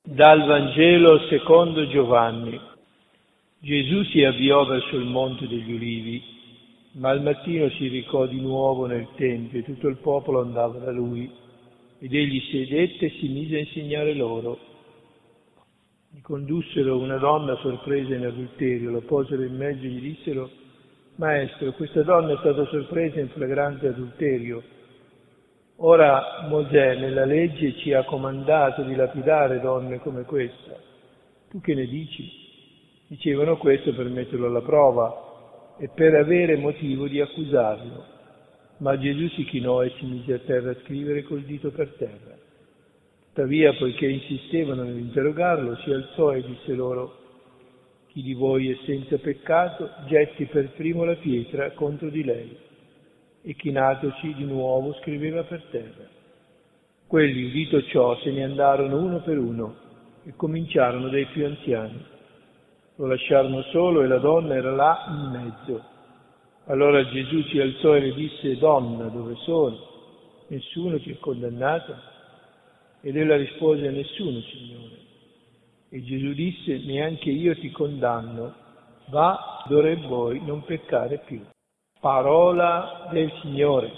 Dal Vangelo secondo Giovanni. Gesù si avviò verso il Monte degli Ulivi, ma al mattino si recò di nuovo nel Tempio e tutto il popolo andava da lui, ed egli sedette e si mise a insegnare loro. Gli condussero una donna sorpresa in adulterio, la posero in mezzo e gli dissero: Maestro, questa donna è stata sorpresa in flagrante adulterio. Ora Mosè nella legge ci ha comandato di lapidare donne come questa. Tu che ne dici? Dicevano questo per metterlo alla prova e per avere motivo di accusarlo. Ma Gesù si chinò e si mise a terra a scrivere col dito per terra. Tuttavia, poiché insistevano nell'interrogarlo, si alzò e disse loro: Chi di voi è senza peccato, getti per primo la pietra contro di lei. E chinatosi di nuovo scriveva per terra. Quelli, udito ciò, se ne andarono uno per uno e cominciarono dai più anziani. Lo lasciarono solo e la donna era là in mezzo. Allora Gesù si alzò e le disse: Donna, dove sono? Nessuno ti ha condannato? Ed ella rispose: Nessuno, Signore. E Gesù disse: Neanche io ti condanno, va, d'ora in poi non peccare più. Parola del Signore.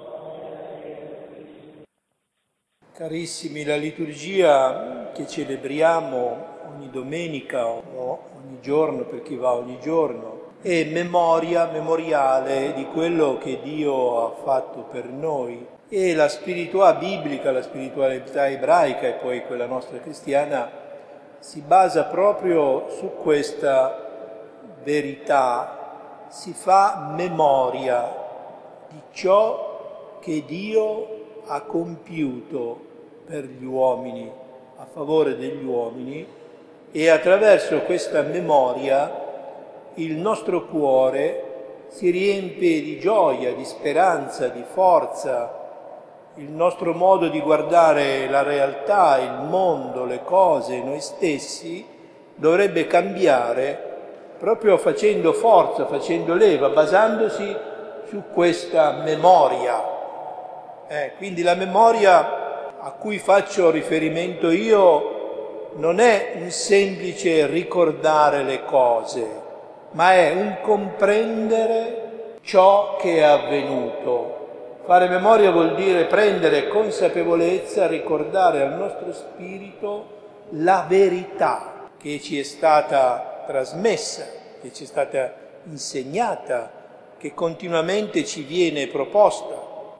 Carissimi, la liturgia che celebriamo ogni domenica o ogni giorno per chi va ogni giorno è memoriale di quello che Dio ha fatto per noi, e la spiritualità biblica, la spiritualità ebraica e poi quella nostra cristiana si basa proprio su questa verità. Si fa memoria di ciò che Dio ha compiuto per gli uomini, a favore degli uomini, e attraverso questa memoria il nostro cuore si riempie di gioia, di speranza, di forza. Il nostro modo di guardare la realtà, il mondo, le cose, noi stessi, dovrebbe cambiare proprio facendo forza, facendo leva, basandosi su questa memoria. Quindi la memoria a cui faccio riferimento io non è un semplice ricordare le cose, ma è un comprendere ciò che è avvenuto. Fare memoria vuol dire prendere consapevolezza, ricordare al nostro spirito la verità che ci è stata trasmessa, che ci è stata insegnata, che continuamente ci viene proposta.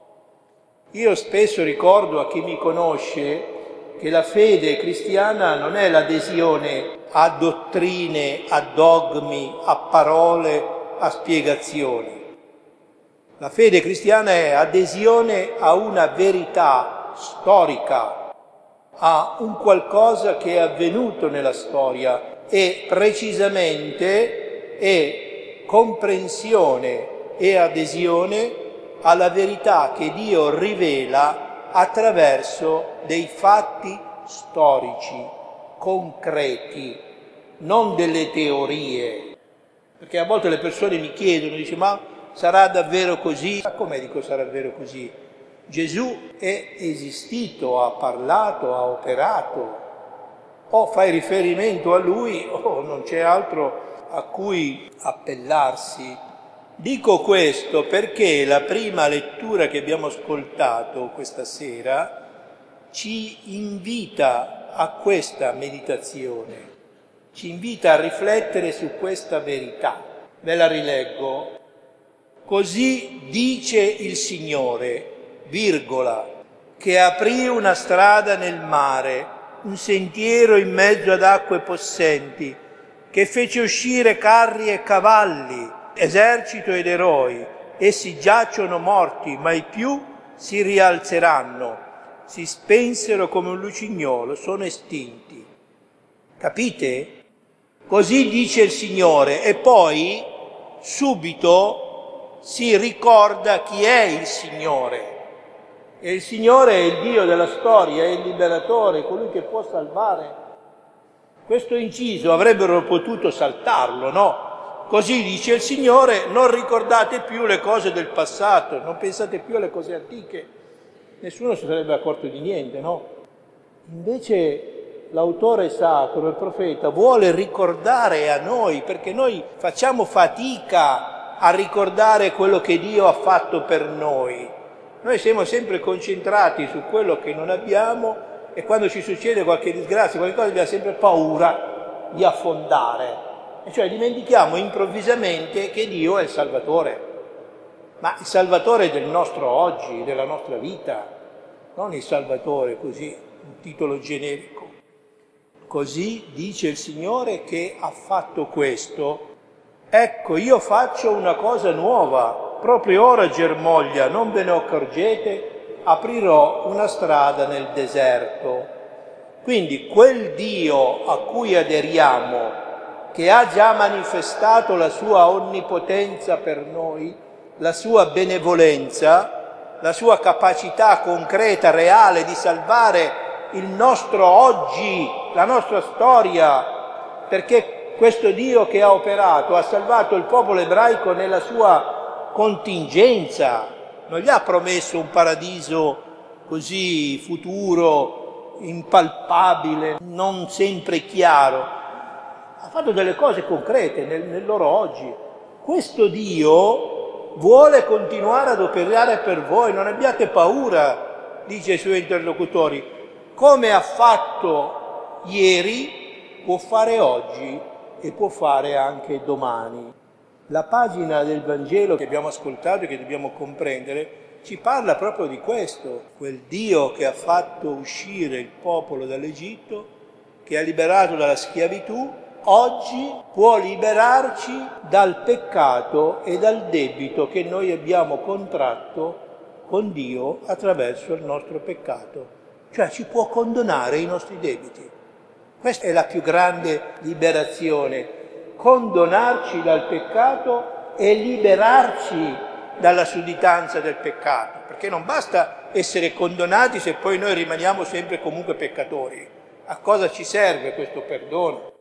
Io spesso ricordo a chi mi conosce che la fede cristiana non è l'adesione a dottrine, a dogmi, a parole, a spiegazioni. La fede cristiana è adesione a una verità storica, a un qualcosa che è avvenuto nella storia, e precisamente è comprensione e adesione alla verità che Dio rivela attraverso dei fatti storici, concreti, non delle teorie. Perché a volte le persone mi chiedono, dice: ma sarà davvero così? Ma come dico sarà davvero così? Gesù è esistito, ha parlato, ha operato. O fai riferimento a Lui o non c'è altro a cui appellarsi. Dico questo perché la prima lettura che abbiamo ascoltato questa sera ci invita a questa meditazione, ci invita a riflettere su questa verità. Ve la rileggo. Così dice il Signore, virgola, che aprì una strada nel mare, un sentiero in mezzo ad acque possenti, che fece uscire carri e cavalli, esercito ed eroi. Essi giacciono morti, mai più si rialzeranno. Si spensero come un lucignolo, sono estinti. Capite? Così dice il Signore, e poi subito si ricorda chi è il Signore. E il Signore è il Dio della storia, è il liberatore, colui che può salvare. Questo inciso avrebbero potuto saltarlo, no? Così dice il Signore: non ricordate più le cose del passato, non pensate più alle cose antiche. Nessuno si sarebbe accorto di niente, no? Invece l'autore sacro, il profeta, vuole ricordare a noi, perché noi facciamo fatica a ricordare quello che Dio ha fatto per noi. Noi siamo sempre concentrati su quello che non abbiamo e quando ci succede qualche disgrazia, qualche cosa, abbiamo sempre paura di affondare. E cioè dimentichiamo improvvisamente che Dio è il Salvatore, ma il Salvatore del nostro oggi, della nostra vita, non il Salvatore così, un titolo generico. Così dice il Signore che ha fatto questo. Ecco, io faccio una cosa nuova, proprio ora germoglia, non ve ne accorgete, aprirò una strada nel deserto. Quindi quel Dio a cui aderiamo, che ha già manifestato la sua onnipotenza per noi, la sua benevolenza, la sua capacità concreta, reale di salvare il nostro oggi, la nostra storia, perché questo Dio che ha operato ha salvato il popolo ebraico nella sua contingenza, non gli ha promesso un paradiso così futuro, impalpabile, non sempre chiaro. Ha fatto delle cose concrete nel loro oggi. Questo Dio vuole continuare ad operare per voi, non abbiate paura, dice ai suoi interlocutori. Come ha fatto ieri, può fare oggi e può fare anche domani. La pagina del Vangelo che abbiamo ascoltato e che dobbiamo comprendere ci parla proprio di questo. Quel Dio che ha fatto uscire il popolo dall'Egitto, che ha liberato dalla schiavitù, oggi può liberarci dal peccato e dal debito che noi abbiamo contratto con Dio attraverso il nostro peccato. Cioè ci può condonare i nostri debiti. Questa è la più grande liberazione, condonarci dal peccato e liberarci dalla sudditanza del peccato, perché non basta essere condonati se poi noi rimaniamo sempre comunque peccatori. A cosa ci serve questo perdono?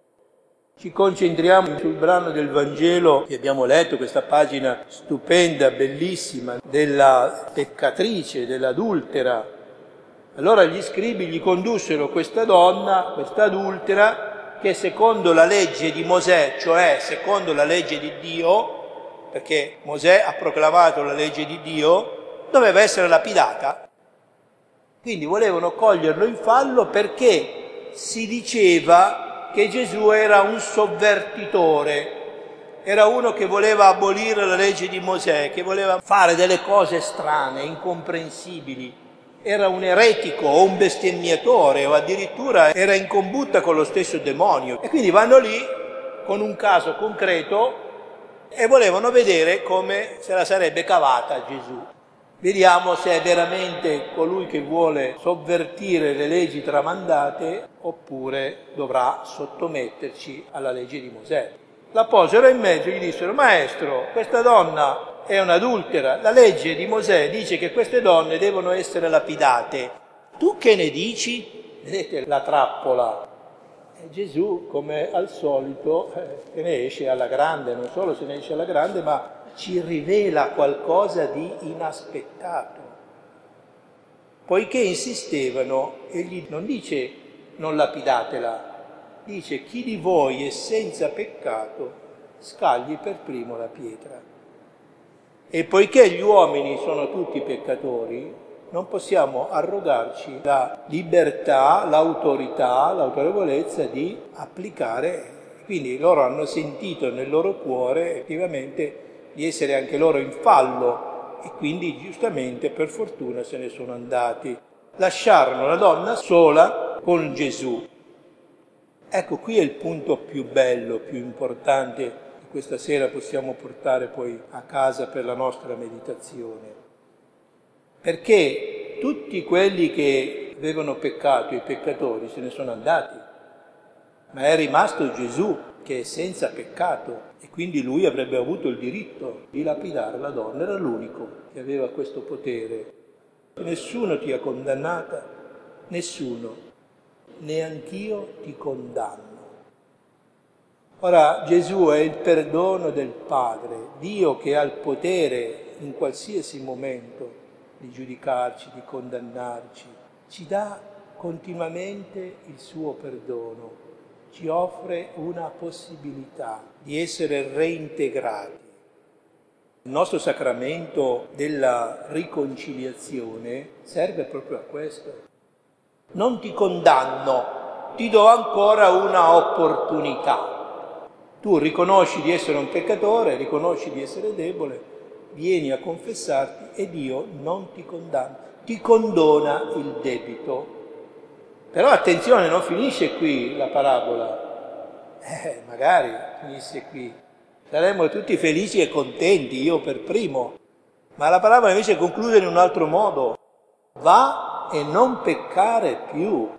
Ci concentriamo sul brano del Vangelo che abbiamo letto, questa pagina stupenda, bellissima, della peccatrice, dell'adultera. Allora gli scribi gli condussero questa donna, questa adultera, che secondo la legge di Mosè, cioè secondo la legge di Dio, perché Mosè ha proclamato la legge di Dio, doveva essere lapidata. Quindi volevano coglierlo in fallo perché si diceva che Gesù era un sovvertitore, era uno che voleva abolire la legge di Mosè, che voleva fare delle cose strane, incomprensibili. Era un eretico o un bestemmiatore o addirittura era in combutta con lo stesso demonio. E quindi vanno lì con un caso concreto e volevano vedere come se la sarebbe cavata Gesù. Vediamo se è veramente colui che vuole sovvertire le leggi tramandate oppure dovrà sottometterci alla legge di Mosè. La posero in mezzo e gli dissero: maestro, questa donna è un'adultera, la legge di Mosè dice che queste donne devono essere lapidate. Tu che ne dici? Vedete la trappola. E Gesù, come al solito, se ne esce alla grande, non solo se ne esce alla grande, ma ci rivela qualcosa di inaspettato. Poiché insistevano, egli non dice non lapidatela, dice chi di voi è senza peccato scagli per primo la pietra. E poiché gli uomini sono tutti peccatori, non possiamo arrogarci la libertà, l'autorità, l'autorevolezza di applicare. Quindi loro hanno sentito nel loro cuore effettivamente di essere anche loro in fallo e quindi giustamente, per fortuna, se ne sono andati. Lasciarono la donna sola con Gesù. Ecco, qui è il punto più bello, più importante che questa sera possiamo portare poi a casa per la nostra meditazione. Perché tutti quelli che avevano peccato, i peccatori, se ne sono andati, ma è rimasto Gesù che è senza peccato e quindi lui avrebbe avuto il diritto di lapidare la donna, era l'unico che aveva questo potere. Nessuno ti ha condannata, nessuno. Neanch'io ti condanno. Ora Gesù è il perdono del Padre, Dio che ha il potere in qualsiasi momento di giudicarci, di condannarci, ci dà continuamente il suo perdono, ci offre una possibilità di essere reintegrati. Il nostro sacramento della riconciliazione serve proprio a questo. Non ti condanno, ti do ancora una opportunità. Tu riconosci di essere un peccatore, riconosci di essere debole, vieni a confessarti e Dio non ti condanna, ti condona il debito. Però attenzione, non finisce qui la parabola. Magari finisse qui. Saremmo tutti felici e contenti, io per primo. Ma la parabola invece conclude in un altro modo. Va e non peccare più.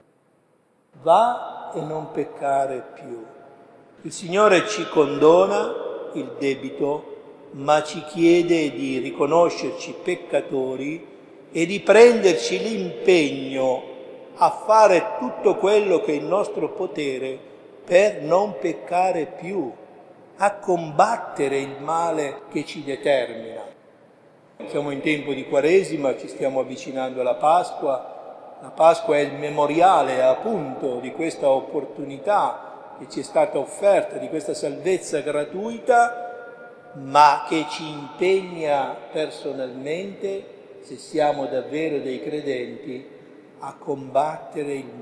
Va e non peccare più. Il Signore ci condona il debito, ma ci chiede di riconoscerci peccatori e di prenderci l'impegno a fare tutto quello che è in nostro potere per non peccare più, a combattere il male che ci determina. Siamo in tempo di Quaresima, ci stiamo avvicinando alla Pasqua. La Pasqua è il memoriale appunto di questa opportunità che ci è stata offerta, di questa salvezza gratuita, ma che ci impegna personalmente, se siamo davvero dei credenti, a combattere il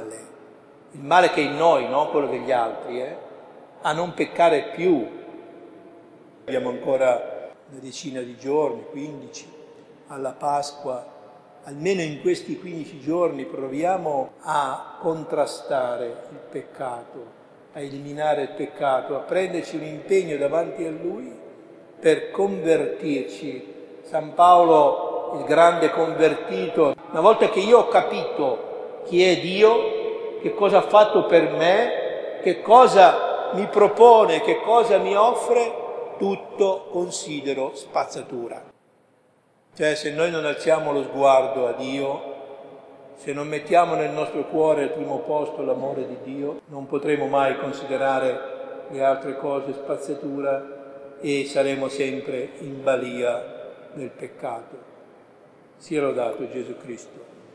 male che è in noi, non quello degli altri, a non peccare più. Abbiamo ancora una decina di giorni, 15, alla Pasqua. Almeno in questi 15 giorni proviamo a contrastare il peccato, a eliminare il peccato, a prenderci un impegno davanti a Lui per convertirci. San Paolo, il grande convertito, una volta che io ho capito chi è Dio, che cosa ha fatto per me, che cosa mi propone, che cosa mi offre, tutto considero spazzatura. Cioè, se noi non alziamo lo sguardo a Dio, se non mettiamo nel nostro cuore al primo posto l'amore di Dio, non potremo mai considerare le altre cose spazzatura e saremo sempre in balia del peccato. Sia lodato Gesù Cristo.